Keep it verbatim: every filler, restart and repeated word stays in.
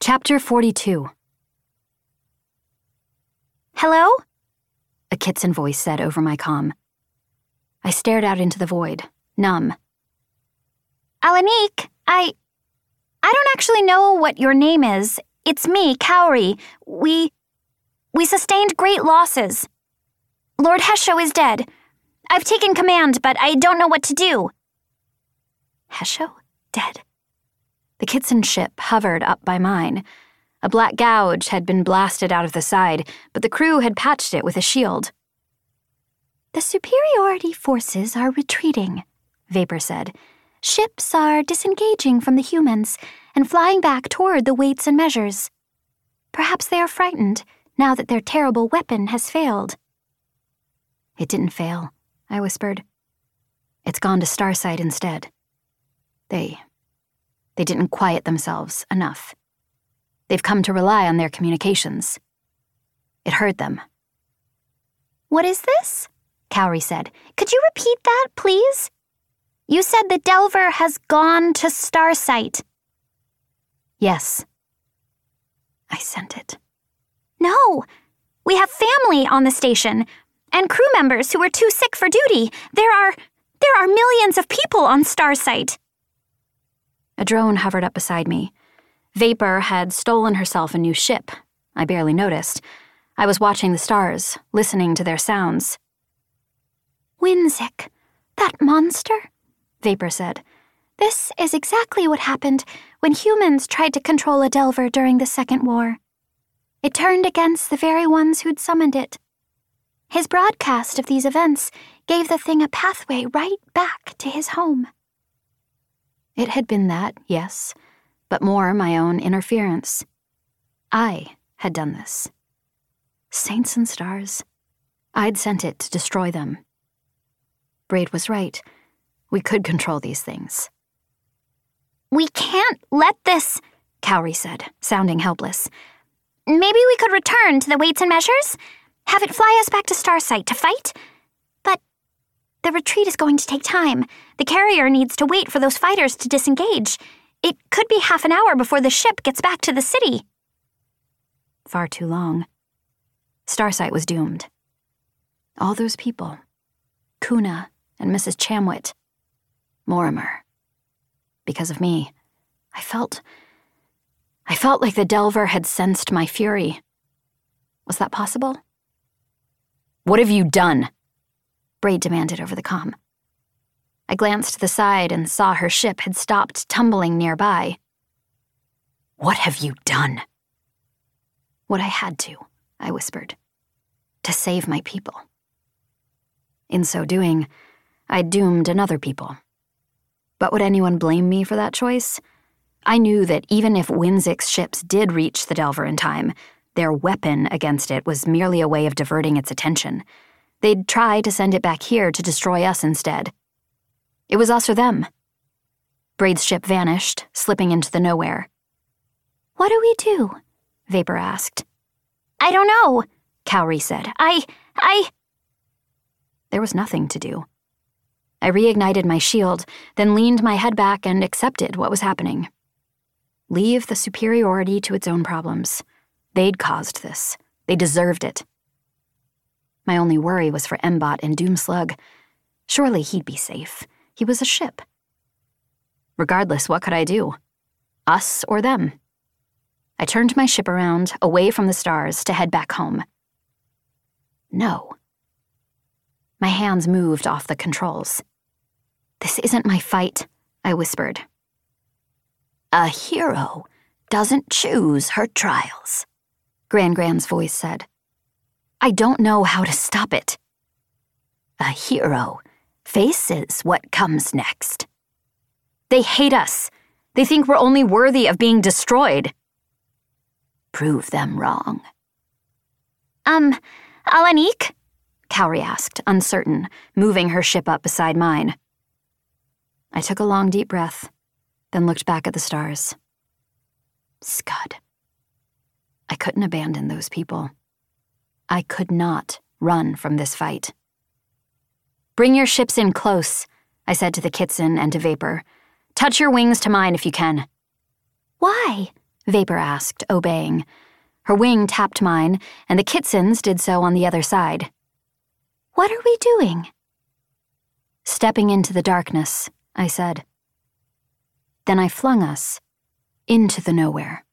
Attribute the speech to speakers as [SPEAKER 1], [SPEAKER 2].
[SPEAKER 1] Chapter forty-two.
[SPEAKER 2] Hello?
[SPEAKER 1] A Kitson voice said over my comm. I stared out into the void, numb.
[SPEAKER 2] Alanique, I... I don't actually know what your name is. It's me, Cowrie. We... We sustained great losses. Lord Hesho is dead. I've taken command, but I don't know what to do.
[SPEAKER 1] Hesho? Dead? The Kitson ship hovered up by mine. A black gouge had been blasted out of the side, but the crew had patched it with a shield.
[SPEAKER 3] The superiority forces are retreating, Vapor said. Ships are disengaging from the humans and flying back toward the weights and measures. Perhaps they are frightened now that their terrible weapon has failed.
[SPEAKER 1] It didn't fail, I whispered. It's gone to Starsight instead. They... They didn't quiet themselves enough. They've come to rely on their communications. It hurt them.
[SPEAKER 2] What is this? Cowrie said. Could you repeat that, please? You said the Delver has gone to Starsight.
[SPEAKER 1] Yes. I sent it.
[SPEAKER 2] No. We have family on the station, and crew members who are too sick for duty. There are... there are millions of people on Starsight.
[SPEAKER 1] A drone hovered up beside me. Vapor had stolen herself a new ship. I barely noticed. I was watching the stars, listening to their sounds.
[SPEAKER 3] Winzik, that monster, Vapor said. This is exactly what happened when humans tried to control a Delver during the Second War. It turned against the very ones who'd summoned it. His broadcast of these events gave the thing a pathway right back to his home.
[SPEAKER 1] It had been that, yes, but more my own interference. I had done this. Saints and stars. I'd sent it to destroy them. Braid was right. We could control these things.
[SPEAKER 2] We can't let this, Cowrie said, sounding helpless. Maybe we could return to the weights and measures? Have it fly us back to Starsight to fight? But the retreat is going to take time. The carrier needs to wait for those fighters to disengage. It could be half an hour before the ship gets back to the city.
[SPEAKER 1] Far too long. Starsight was doomed. All those people. Kuna and Missus Chamwit. Morimer. Because of me, I felt... I felt like the Delver had sensed my fury. Was that possible? What have you done? Braid demanded over the comm. I glanced to the side and saw her ship had stopped tumbling nearby. What have you done? What I had to, I whispered. To save my people. In so doing, I doomed another people. But would anyone blame me for that choice? I knew that even if Winzik's ships did reach the Delver in time, their weapon against it was merely a way of diverting its attention. They'd try to send it back here to destroy us instead. It was us or them. Braid's ship vanished, slipping into the nowhere.
[SPEAKER 3] What do we do? Vapor asked.
[SPEAKER 2] I don't know, Cowrie said. I... I...
[SPEAKER 1] There was nothing to do. I reignited my shield, then leaned my head back and accepted what was happening. Leave the superiority to its own problems. They'd caused this. They deserved it. My only worry was for Mbot and Doomslug. Surely he'd be safe. He was a ship. Regardless, what could I do? Us or them? I turned my ship around, away from the stars, to head back home. No. My hands moved off the controls. This isn't my fight, I whispered. A hero doesn't choose her trials, Gran Gran's voice said. I don't know how to stop it. A hero faces what comes next. They hate us. They think we're only worthy of being destroyed. Prove them wrong.
[SPEAKER 2] Um, Alanique?
[SPEAKER 1] Cowrie asked, uncertain, moving her ship up beside mine. I took a long, deep breath, then looked back at the stars. Scud. I couldn't abandon those people. I could not run from this fight. Bring your ships in close, I said to the Kitson and to Vapor. Touch your wings to mine if you can.
[SPEAKER 3] Why?
[SPEAKER 1] Vapor asked, obeying. Her wing tapped mine, and the Kitsons did so on the other side.
[SPEAKER 3] What are we doing?
[SPEAKER 1] Stepping into the darkness, I said. Then I flung us into the nowhere.